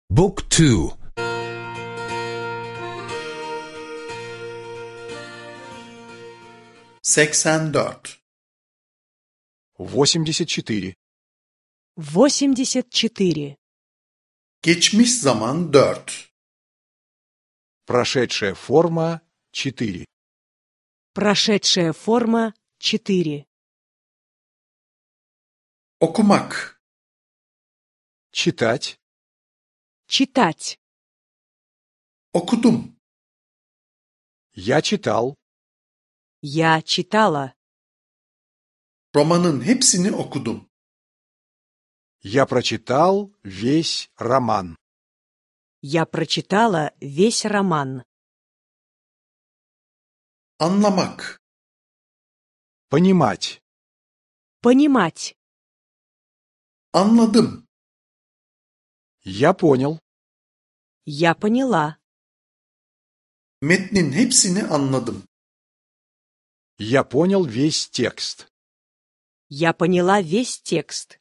Book 2. 84. 84. 84. Geçmiş zaman 4. Прошедшая форма 4. Прошедшая форма 4. Okumak. Читать. Читать. Okudum. Я читал. Я читала. Romanın hepsini okudum. Я прочитал весь роман. Я прочитала весь роман. Anlamak. Понимать. Понимать. Anladım. Я понял. Я поняла. Metnin hepsini anladım. Я понял весь текст. Я поняла весь текст.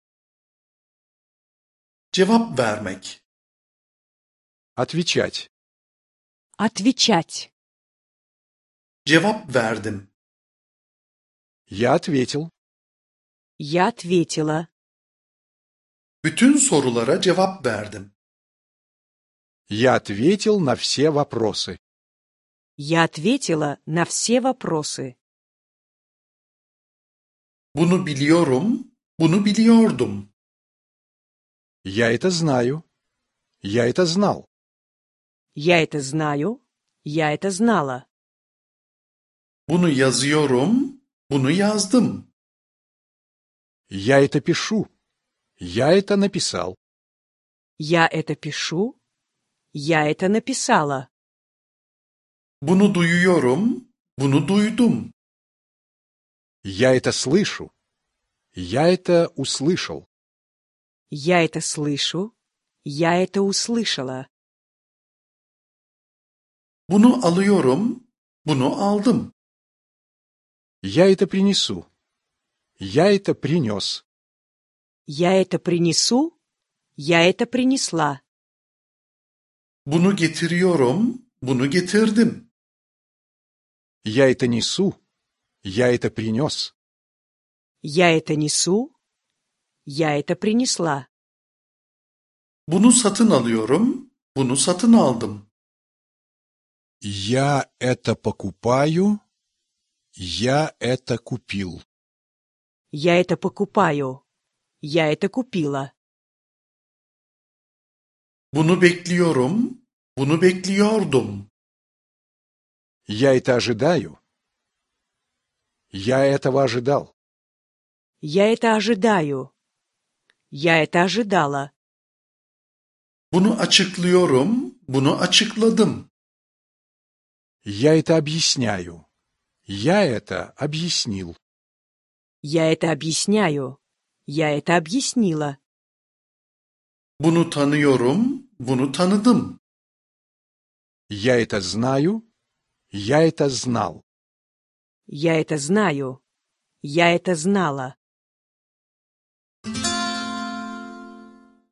Cevap vermek. Отвечать. Отвечать. Cevap verdim. Я ответил. Я ответила. Bütün sorulara cevap verdim. Я ответил на все вопросы. Я ответила на все вопросы. Bunu biliyorum, bunu biliyordum. Я это знаю. Я это знал. Я это знаю. Я это знала. Bunu yazıyorum, bunu yazdım. Я это пишу. Я это написал. Я это пишу. Я это написала. Bunu duyuyorum, bunu duydum. Я это слышу. Я это услышал. Я это слышу. Я это услышала. Bunu alıyorum, bunu aldım. Я это принесу. Я это принес. Я это принесу. Я это принесла. Bunu getiriyorum, bunu getirdim. Я это несу. Я это принес. Я это несу. Я это принесла. Bunu satın alıyorum, bunu satın aldım. Я это покупаю. Я это купил. Я это покупаю. Я это купила. Bunu bekliyorum, bunu bekliyordum. Я это ожидаю. Я этого ожидал. Я это ожидаю. Я это ожидала. Bunu açıklıyorum, bunu açıkladım. Я это объясняю. Я это объяснил. Я это объясняю. Я это объяснила. Bunu tanıyorum, bunu tanıdım. Я это знаю. Я это знал. Я это знаю. Я это знала.